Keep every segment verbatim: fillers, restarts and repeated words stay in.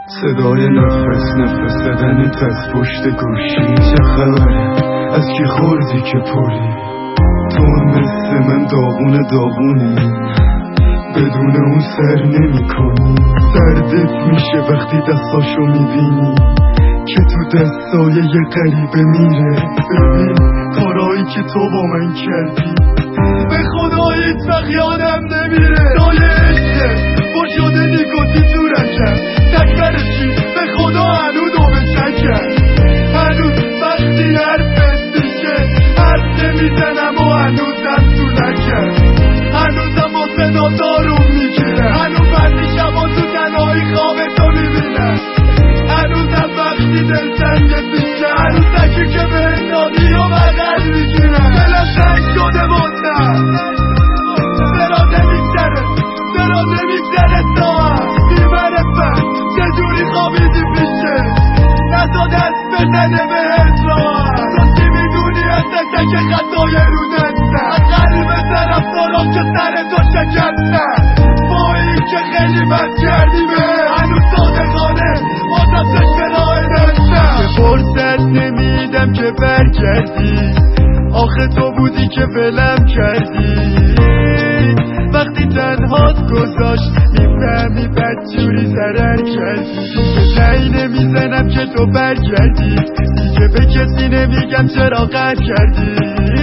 صدای نفس نفس زدنت از پشت گوشی. چه خبره؟ از کی خوردی که پولی؟ تو مثل من داغون داغونی، بدون اون سر نمی کنی. دردت میشه وقتی دستاشو میبینی که تو دستای یه غریبه میره. ببین کارایی که تو با من کردی به خدا هیچ وقت یادم نمیره. سایه عشقه با شده نیکوتی تو رکم تکبرشی به خدا هنو دومه شکر. هنوز وقتی حرفت میشه حرف نمیزنم و هنوزم تو نکر. هنوزم با صدا داروم میگیرم، هنوز بردی شبا تو تنهایی خوابتو میبینم. هنوزم وقتی دل سنگت میشه هنوز تکی که به اندادی و بغل میگیرم. دلم سنگ شده بودم درا نمیگذره درا نمیگذره تا هم بیمرفت چجوری خوابیدی پیشه نزا دست بزنه به اطلاع. تو چی میدونی از تک خطای رو دستم از قلب طرف دارم که سر تو شکستم. با این که خیلی بد کردی به هنوز صادقانه بازم چشم راه دستم. یه فرصت نمیدم که برگردی، آخه تو بودی که ولم کردی. وقتی تنهات گذاشت میفهمی بدجوری ضرر کردی. سعی نمیزنم که تو برگردی، دیگه به کسی نمیگم چرا قد کردی.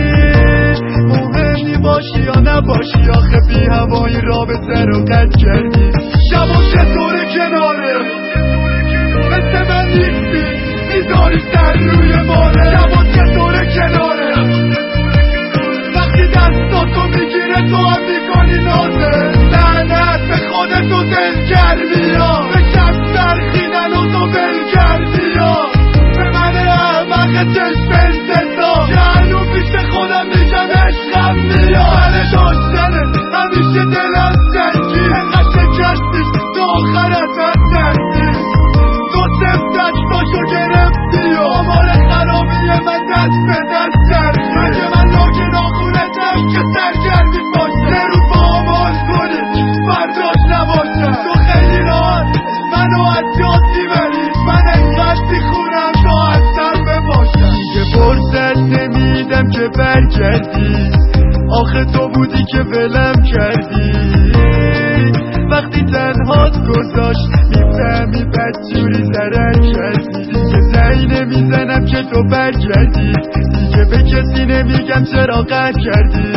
مهمی باشی یا نباشی آخه بی هوای رابطه رو قد کردی. شبا چطوره کناره مثل من نیستی میذاری سر روی باره. شبا چطوره کناره وقتی دستاتو میگیره تو هم میکنی نازه. لعنت به خودتو دل کردی یا به شب درخیدن و تو بل کردی یا به من احمق چشم انتظار که هنو پیش خودم میگم عشقم میاد. بله داشتنه همیشه دلم سنگی انقدر شکستیش تا آخر ازت ترسی. تو سفتت باشو گرفتی و آمار خرابی من دست به دست کردی. مگه من لاک ناخونتم که سرگرمی باشه سه روز با آماز کنی برداش نباشم. تو خیلی راحت منو از جاد میبری، من انقدر میخونم تا هستم بباشم. دیگه فرصت نمیدم که برگردی، آخه تو بودی که ولم کردی. وقتی تنهات گذاشت میفهمی بدجوری ضرر کردی. دیگه سعی نمیزنم که تو برگردی، دیگه به کسی نمیگم چرا قد کردی.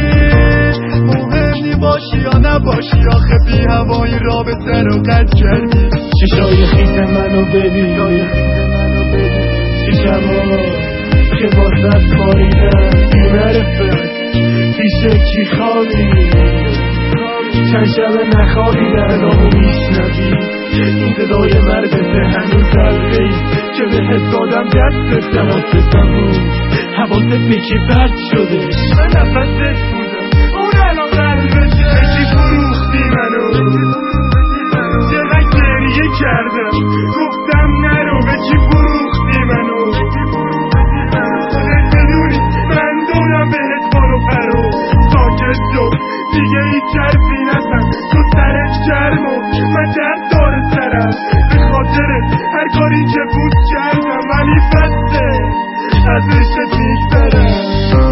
مهمی باشی یا نباشی آخه بی هوای رابطه رو قد کردی. چشای خیز منو ببین چشمو که بازت باریدم بیمرفت پیشه کی خوابی چند شب نخوابیدن صدامو میشنوی این صدای مرگته هنوز قلبی که بهت دادم دستت حواستم بود حواست به کی پرد شده. من نفست بودم اون الان قلبته به کی فروختی منو چقدر گریه کردم گفتم نرو به کی فروختی منو. خودت بدونی من دونم بهت بارو پرو ساکت شد دیگه هیچ حرفی نزن تو سرت گرم و من درد داره سرم به خاطرت هر کاری که بود کردم ولی بسته از عشقت میگذرم.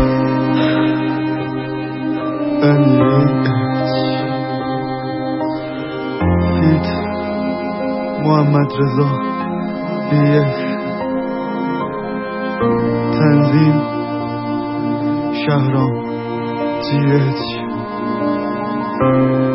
فیت محمد رضا بی اف تنظیم شهرام جی اچ